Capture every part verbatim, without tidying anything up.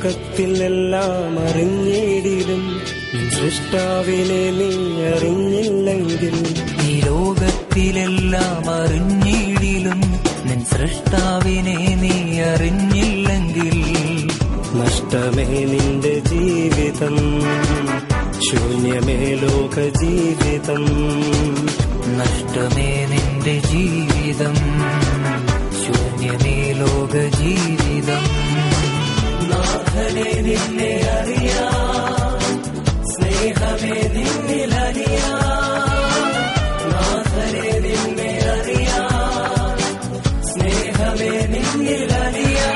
ലോകത്തിലെല്ലാം അറിഞ്ഞിടിലും സൃഷ്ടാവിനെ നീ അറിഞ്ഞില്ലെങ്കിൽ, ഈ ലോകത്തിലെല്ലാം അറിഞ്ഞിടിലും നിൻ സൃഷ്ടാവിനെ നീ അറിഞ്ഞില്ലെങ്കിൽ, നഷ്ടമേ നിന്റെ ജീവിതം, ശൂന്യമേ ലോക ജീവിതം. നഷ്ടമേ നിന്റെ ജീവിതം, ശൂന്യമേ ലോക ജീവിതം. നാഥനെ നിന്നെ അറിയാം, സ്നേഹമേ നിന്നിലറിയാം. നാഥനെ നിന്നെ അറിയാം, സ്നേഹമേ നിന്നിലറിയാം.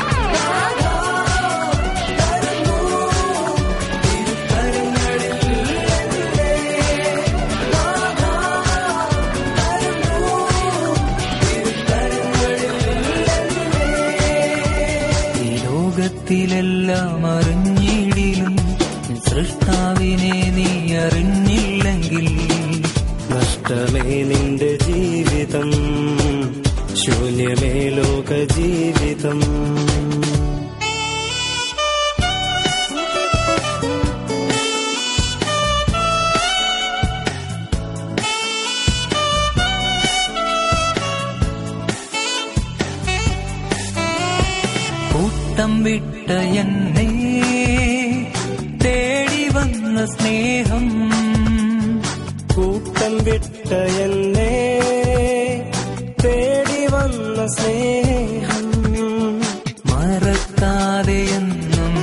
ലോകത്തിലെല്ലാം അറിഞ്ഞിടിലും സൃഷ്ടാവിനെ നീ അറിഞ്ഞില്ലെങ്കിൽ, നഷ്ടമേ നിന്റെ ജീവിതം, ശൂന്യമേ ലോക ജീവിതം. കൂട്ടം വിട്ട എന്നെ തേടി വന്ന സ്നേഹം, കൂട്ടം വിട്ട എന്നെ തേടി വന്ന സ്നേഹം. മറക്കാതെ എന്നും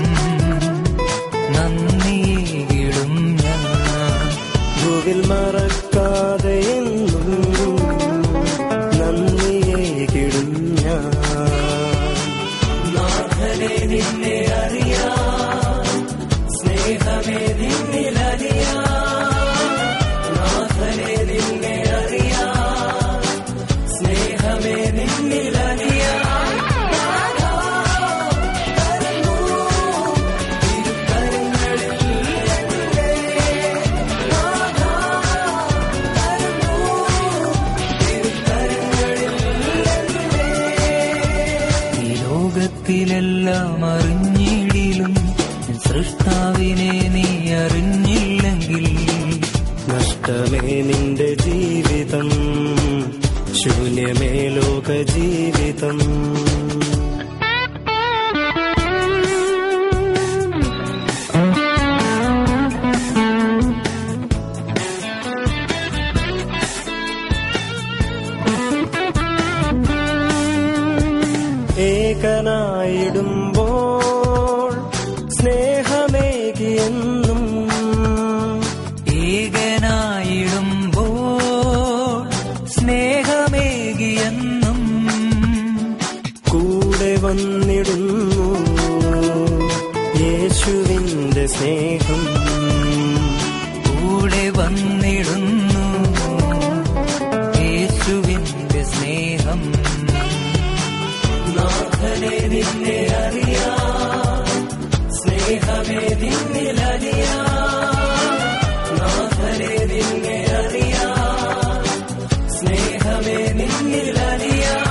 നന്ദിയിടും ഞാൻ, ഭൂവിൽ മറക്കാതെ എന്നും നന്ദിയേകിടും ഞാൻ. നാഥനെ നിന്നെ അറിയാം, സ്നേഹമേ നിന്നിലറിയാം. നാഥനെ നിന്നെ അറിയാം, സ്നേഹമേ നിന്നിലറിയാം. ലോകത്തിലെല്ലാം അറിഞ്ഞിടിലും സൃഷ്ടാവിനെ നീ അറിഞ്ഞില്ലെങ്കിൽ, നഷ്ടമേ നിന്റെ ജീവിതം, ശൂന്യമേ ലോക ജീവിതം. ഏകനായിടുമ്പോൾ സ്നേഹമേകിയെന്നും, ഏകനായിടുമ്പോൾ സ്നേഹമേകിയെന്നും, കൂടെ വന്നിടുന്നു യേശുവിന്റെ സ്നേഹം. കൂടെ വന്നിടുന്നു യേശുവിന്റെ സ്നേഹം. നാഥനെ നിന്നെ അറിയാം, സ്നേഹമേ നിന്നിലറിയാം. നാഥനെ നിന്നെ അറിയാം, സ്നേഹമേ നിന്നിലറിയാം.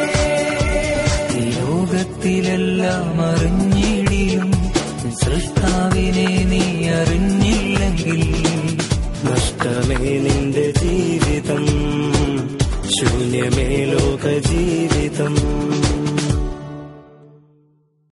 ലോകത്തിലെല്ലാം അറിഞ്ഞിടിലും സൃഷ്ടാ